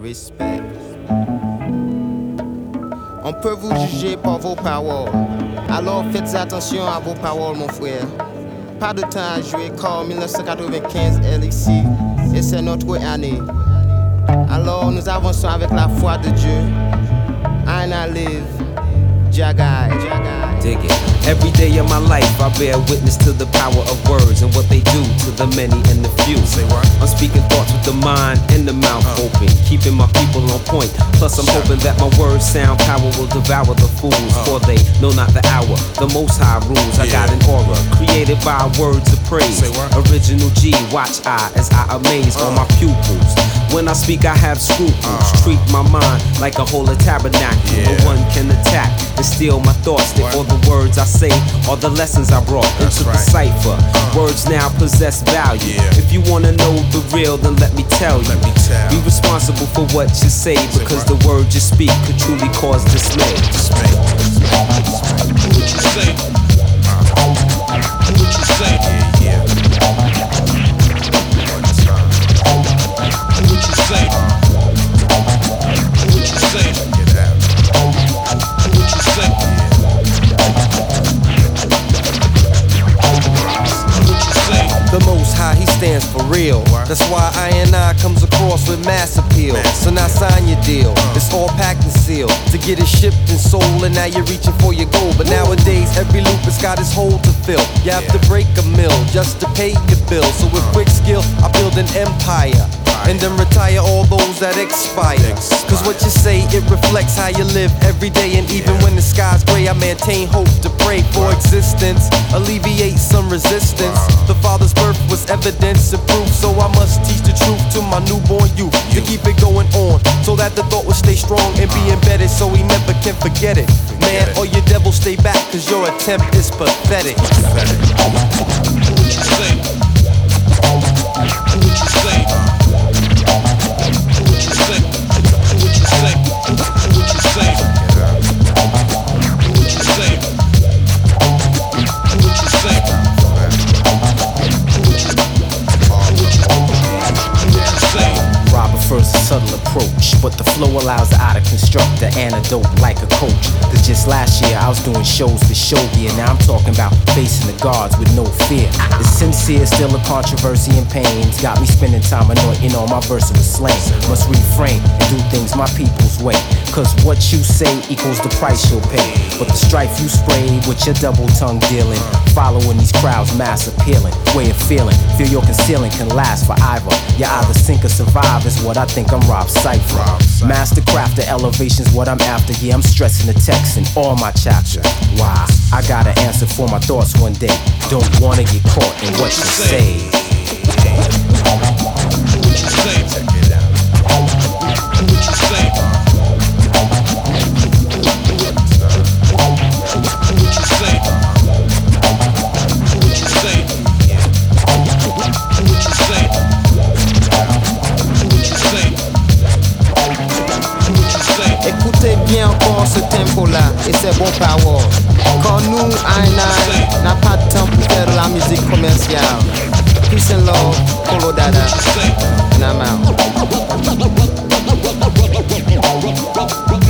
Respect. On peut vous juger par vos paroles. Alors faites attention à vos paroles, mon frère. Pas de temps à jouer, car 1995 est ici et c'est notre année. Alors nous avançons avec la foi de Dieu. I live, Jagai. Dig it. Every day of my life I bear witness to the power of words and what they do to the many and the few. Say what? I'm speaking thoughts with the mind and the mouth open, keeping my people on point. Plus I'm hoping that my words sound power will devour the fools, for they know not the hour. The Most High rules. I got an aura created by words of praise. Say what? Original G, watch I as I amaze all my pupils. When I speak I have scruples. Treat my mind like a holy tabernacle. No one can attack and steal my thoughts. Therefore the words I say are the lessons I brought into the cipher. Words now possess value. If you wanna know the real, then let me tell you. Be responsible for what you say, because the words you speak could truly cause dismay. What you say? What you say? Yeah. What you say? What you say? Get out. What you say? The Most High, He stands for real. That's why I comes across with mass appeal. So now sign your deal. It's all packed and sealed to get it shipped and sold, and now you're reaching for your goal. But nowadays every loop has got its hole to fill. You have to break a mill just to pay your bill. So with quick skill I build an empire and then retire all those that expire. Cause what you say, it reflects how you live every day. And even when the sky's gray, I maintain hope to pray for existence, alleviate some resistance. The Father's birth was evidence and proof, so I must teach the truth to my newborn youth, to keep it going on, so that the thought will stay strong and be embedded, so he never can forget it. Man, all your devils stay back, cause your attempt is pathetic. What you say? What you say? What you say? What you say? What you say? What you say? What you say? Robert first a subtle approach, but the flow allows the eye to construct the antidote like a coach. Cause just last year I was doing shows for show gear. Now I'm talking about facing the guards with no fear. It's sincere, still a controversy and pains. Got me spending time anointing all my versatile slang. Must refrain and do things my people's way. Cause what you say equals the price you'll pay. But the strife you spray with your double tongue dealing, following these crowds, mass appealing, way of feeling, feel your concealing can last forever. You either sink or survive is what I think I'm Rob Cypher. Mastercraft the elevation's what I'm after. Yeah, I'm stressing the text in all my chapters. Why? I got an answer for my thoughts one day. Don't wanna get caught in what you say. What you say? Check it out. What you say? What you say? What you say? What you say? Écoutez bien encore ce tempo-là et ces bons paroles. Quand nous, I9, n'a pas de temps pour faire de la musique commerciale. Peace and love, Kolo Dada, and I'm out.